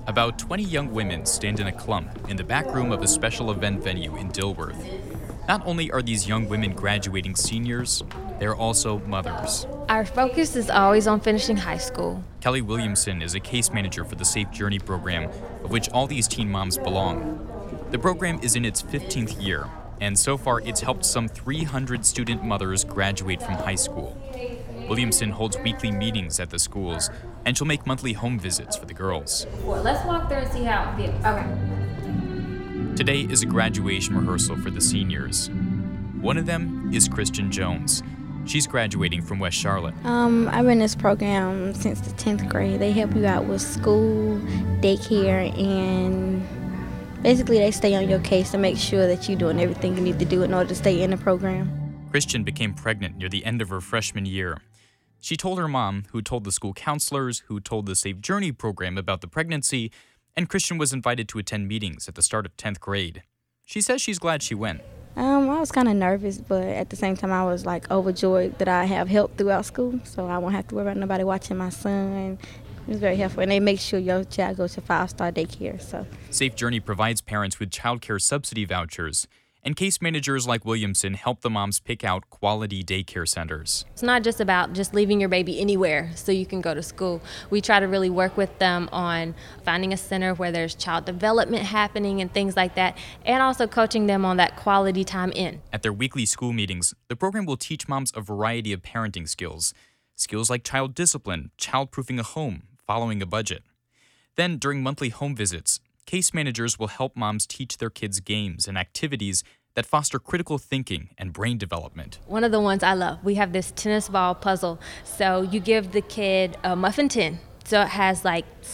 About 20 young women stand in a clump in the back room of a special event venue in Dilworth. Not only are these young women graduating seniors, they're also mothers. Our focus is always on finishing high school. Kelly Williamson is a case manager for the Safe Journey program, of which all these teen moms belong. The program is in its 15th year, and so far it's helped some 300 student mothers graduate from high school. Williamson holds weekly meetings at the schools, and she'll make monthly home visits for the girls. Let's walk through and see how it feels. Okay. Today is a graduation rehearsal for the seniors. One of them is Christian Jones. She's graduating from West Charlotte. I've been in this program since the 10th grade. They help you out with school, daycare, and basically they stay on your case to make sure that you're doing everything you need to do in order to stay in the program. Christian became pregnant near the end of her freshman year. She told her mom, who told the school counselors, who told the Safe Journey program about the pregnancy, and Christian was invited to attend meetings at the start of 10th grade. She says she's glad she went. I was kind of nervous, but at the same time I was overjoyed that I have help throughout school, so I won't have to worry about nobody watching my son. It was very helpful, and they make sure your child goes to 5-star daycare. So Safe Journey provides parents with child care subsidy vouchers, and case managers like Williamson help the moms pick out quality daycare centers. It's not just about just leaving your baby anywhere so you can go to school. We try to really work with them on finding a center where there's child development happening and things like that, and also coaching them on that quality time in. At their weekly school meetings, the program will teach moms a variety of parenting skills. Skills like child discipline, child-proofing a home, following a budget. Then, during monthly home visits, case managers will help moms teach their kids games and activities that foster critical thinking and brain development. One of the ones I love, we have this tennis ball puzzle. So you give the kid a muffin tin. So it has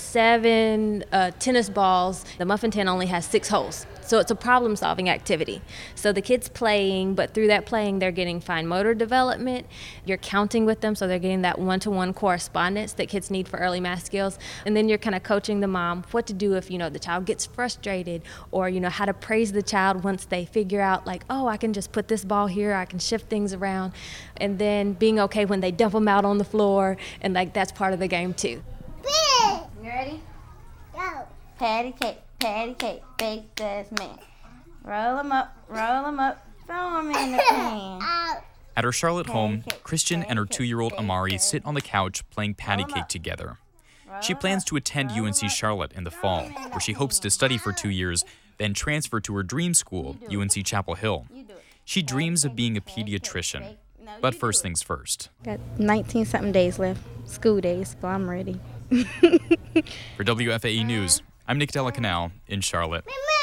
7 tennis balls. The muffin tin only has 6 holes. So it's a problem-solving activity. So the kid's playing, but through that playing, they're getting fine motor development. You're counting with them, so they're getting that one-to-one correspondence that kids need for early math skills. And then you're kind of coaching the mom what to do if, the child gets frustrated, or, how to praise the child once they figure out, I can just put this ball here, I can shift things around. And then being okay when they dump them out on the floor, and, that's part of the game, too. You ready? Go. Patty cake, bake this man. Roll them up, throw them in the pan. At her Charlotte home, Christian and her 2-year-old Amari sit on the couch playing patty cake together. She plans to attend UNC Charlotte in the fall, where she hopes to study for 2 years, then transfer to her dream school, UNC Chapel Hill. She dreams of being a pediatrician. But first things first. Got 19-something days left, school days, so I'm ready. For WFAE News, I'm Nick Delacanal in Charlotte.